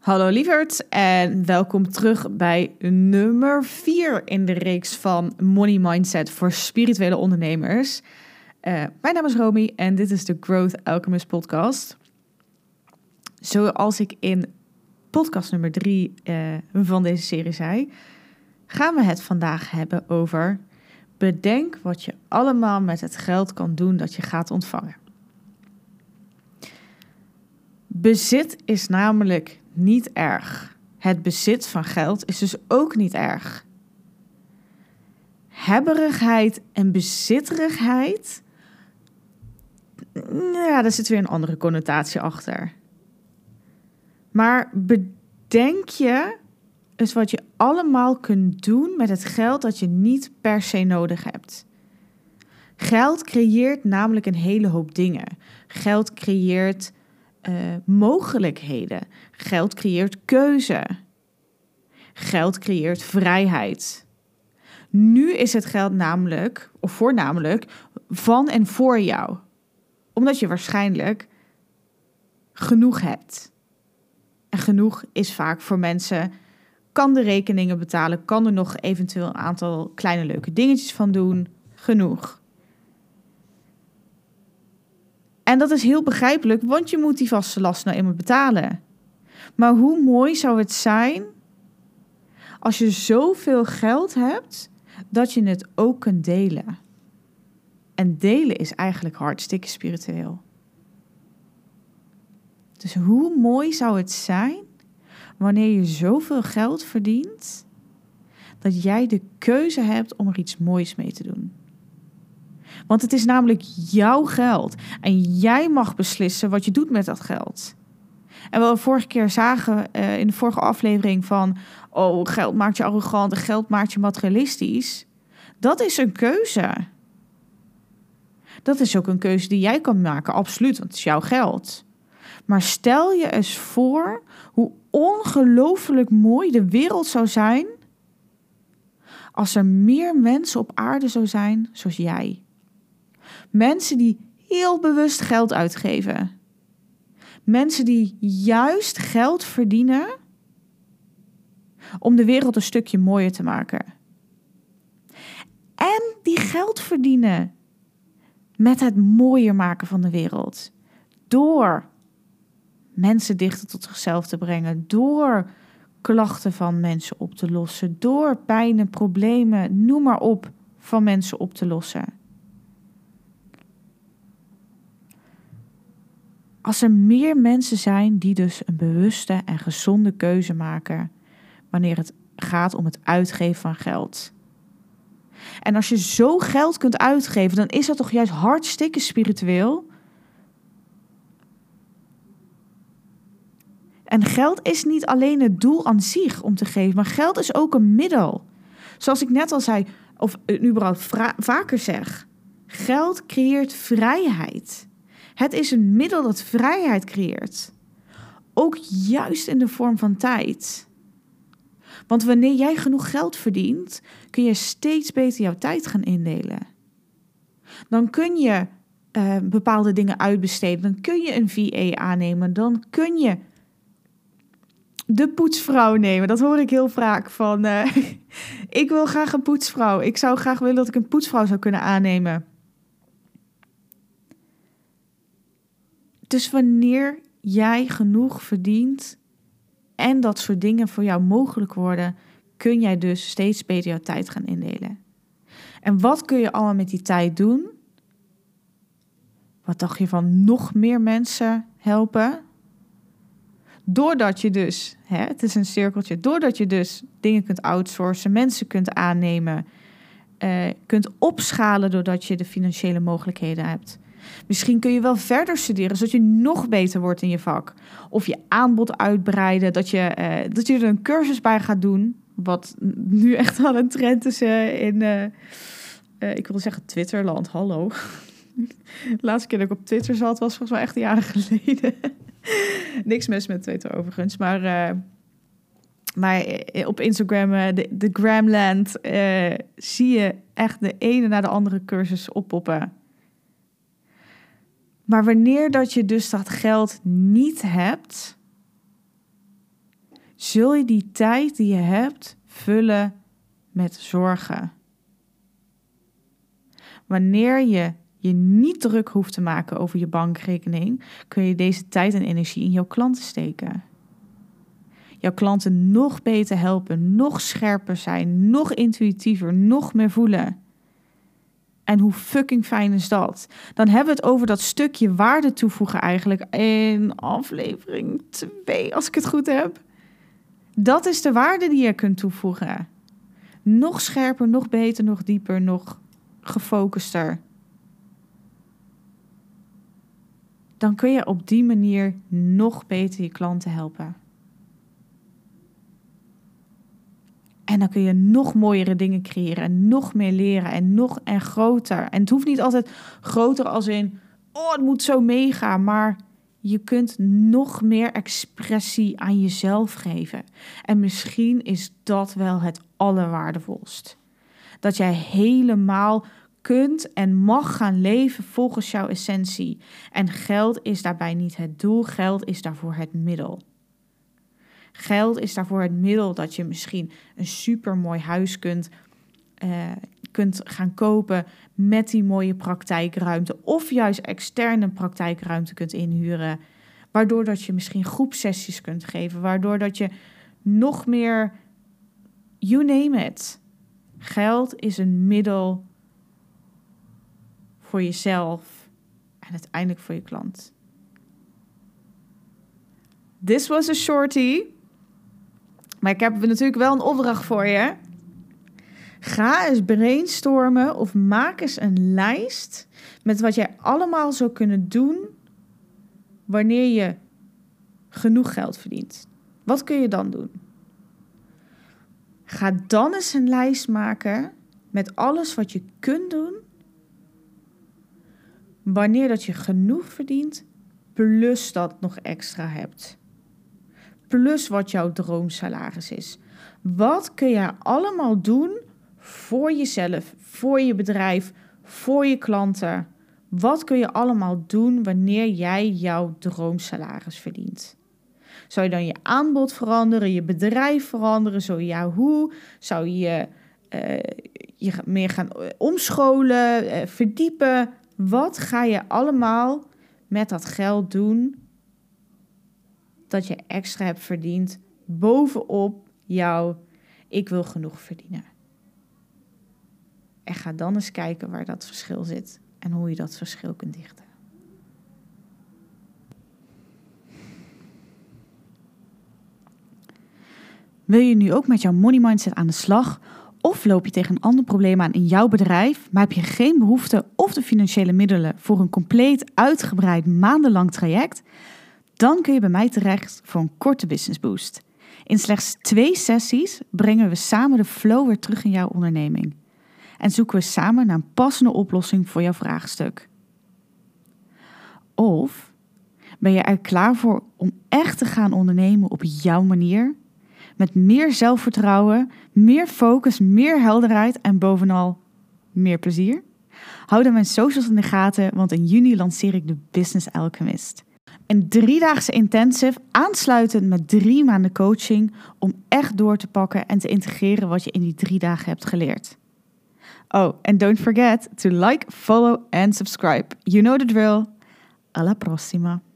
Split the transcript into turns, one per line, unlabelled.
Hallo lieverd en welkom terug bij nummer 4 in de reeks van Money Mindset voor spirituele ondernemers. Mijn naam is Romy en dit is de Growth Alchemist podcast. Zoals ik in podcast nummer 3 van deze serie zei, gaan we het vandaag hebben over bedenk wat je allemaal met het geld kan doen dat je gaat ontvangen. Bezit is namelijk niet erg. Het bezit van geld is dus ook niet erg. Hebberigheid en bezitterigheid, ja, daar zit weer een andere connotatie achter. Maar bedenk je eens wat je allemaal kunt doen met het geld dat je niet per se nodig hebt. Geld creëert namelijk een hele hoop dingen. Geld creëert mogelijkheden. Geld creëert keuze. Geld creëert vrijheid. Nu is het geld namelijk, of voornamelijk, van en voor jou. Omdat je waarschijnlijk genoeg hebt. En genoeg is vaak voor mensen, kan de rekeningen betalen, kan er nog eventueel een aantal kleine leuke dingetjes van doen. Genoeg. En dat is heel begrijpelijk, want je moet die vaste last nou eenmaal betalen. Maar hoe mooi zou het zijn als je zoveel geld hebt dat je het ook kunt delen. En delen is eigenlijk hartstikke spiritueel. Dus hoe mooi zou het zijn wanneer je zoveel geld verdient dat jij de keuze hebt om er iets moois mee te doen. Want het is namelijk jouw geld. En jij mag beslissen wat je doet met dat geld. En wat we vorige keer zagen in de vorige aflevering van geld maakt je arrogant en geld maakt je materialistisch. Dat is een keuze. Dat is ook een keuze die jij kan maken, absoluut, want het is jouw geld. Maar stel je eens voor hoe ongelooflijk mooi de wereld zou zijn als er meer mensen op aarde zou zijn zoals jij. Mensen die heel bewust geld uitgeven. Mensen die juist geld verdienen om de wereld een stukje mooier te maken. En die geld verdienen met het mooier maken van de wereld. Door mensen dichter tot zichzelf te brengen. Door klachten van mensen op te lossen. Door pijn en problemen, noem maar op, van mensen op te lossen. Als er meer mensen zijn die dus een bewuste en gezonde keuze maken wanneer het gaat om het uitgeven van geld. En als je zo geld kunt uitgeven, dan is dat toch juist hartstikke spiritueel. En geld is niet alleen het doel aan zich om te geven, maar geld is ook een middel. Zoals ik net al zei, of überhaupt vaker zeg, geld creëert vrijheid. Het is een middel dat vrijheid creëert. Ook juist in de vorm van tijd. Want wanneer jij genoeg geld verdient, kun je steeds beter jouw tijd gaan indelen. Dan kun je bepaalde dingen uitbesteden. Dan kun je een VA aannemen. Dan kun je de poetsvrouw nemen. Dat hoor ik heel vaak van. Ik wil graag een poetsvrouw. Ik zou graag willen dat ik een poetsvrouw zou kunnen aannemen. Dus wanneer jij genoeg verdient en dat soort dingen voor jou mogelijk worden, kun jij dus steeds beter jouw tijd gaan indelen. En wat kun je allemaal met die tijd doen? Wat dacht je van nog meer mensen helpen? Doordat je dus, het is een cirkeltje, doordat je dus dingen kunt outsourcen, mensen kunt aannemen, kunt opschalen doordat je de financiële mogelijkheden hebt. Misschien kun je wel verder studeren, zodat je nog beter wordt in je vak. Of je aanbod uitbreiden, dat je er een cursus bij gaat doen. Wat nu echt al een trend is ik wil zeggen Twitterland, hallo. De laatste keer dat ik op Twitter zat was volgens mij echt jaren geleden. Niks mis met Twitter overigens, maar op Instagram, de Gramland, zie je echt de ene na de andere cursus oppoppen. Maar wanneer dat je dus dat geld niet hebt, zul je die tijd die je hebt vullen met zorgen. Wanneer je je niet druk hoeft te maken over je bankrekening, kun je deze tijd en energie in jouw klanten steken. Jouw klanten nog beter helpen, nog scherper zijn, nog intuïtiever, nog meer voelen. En hoe fucking fijn is dat? Dan hebben we het over dat stukje waarde toevoegen eigenlijk in aflevering 2, als ik het goed heb. Dat is de waarde die je kunt toevoegen. Nog scherper, nog beter, nog dieper, nog gefocuster. Dan kun je op die manier nog beter je klanten helpen. En dan kun je nog mooiere dingen creëren en nog meer leren en groter. En het hoeft niet altijd groter als in, het moet zo meegaan, maar je kunt nog meer expressie aan jezelf geven. En misschien is dat wel het allerwaardevolst. Dat jij helemaal kunt en mag gaan leven volgens jouw essentie. En geld is daarbij niet het doel, geld is daarvoor het middel. Geld is daarvoor het middel dat je misschien een supermooi huis kunt gaan kopen met die mooie praktijkruimte. Of juist externe praktijkruimte kunt inhuren. Waardoor dat je misschien groepsessies kunt geven. Waardoor dat je nog meer, you name it. Geld is een middel voor jezelf en uiteindelijk voor je klant. This was a shorty. Maar ik heb natuurlijk wel een opdracht voor je. Ga eens brainstormen of maak eens een lijst met wat jij allemaal zou kunnen doen wanneer je genoeg geld verdient. Wat kun je dan doen? Ga dan eens een lijst maken met alles wat je kunt doen wanneer dat je genoeg verdient, plus dat nog extra hebt. Plus wat jouw droomsalaris is. Wat kun je allemaal doen voor jezelf, voor je bedrijf, voor je klanten? Wat kun je allemaal doen wanneer jij jouw droomsalaris verdient? Zou je dan je aanbod veranderen, je bedrijf veranderen? Zou je je meer gaan omscholen, verdiepen? Wat ga je allemaal met dat geld doen dat je extra hebt verdiend bovenop jouw ik wil genoeg verdienen? En ga dan eens kijken waar dat verschil zit en hoe je dat verschil kunt dichten. Wil je nu ook met jouw money mindset aan de slag? Of loop je tegen een ander probleem aan in jouw bedrijf, maar heb je geen behoefte of de financiële middelen voor een compleet uitgebreid maandenlang traject? Dan kun je bij mij terecht voor een korte business boost. In slechts 2 sessies brengen we samen de flow weer terug in jouw onderneming. En zoeken we samen naar een passende oplossing voor jouw vraagstuk. Of ben je er klaar voor om echt te gaan ondernemen op jouw manier? Met meer zelfvertrouwen, meer focus, meer helderheid en bovenal meer plezier? Hou dan mijn socials in de gaten, want in juni lanceer ik de Business Alchemist. Een 3-daagse intensive aansluitend met 3 maanden coaching om echt door te pakken en te integreren wat je in die 3 dagen hebt geleerd. Oh, and don't forget to like, follow and subscribe. You know the drill. Alla prossima.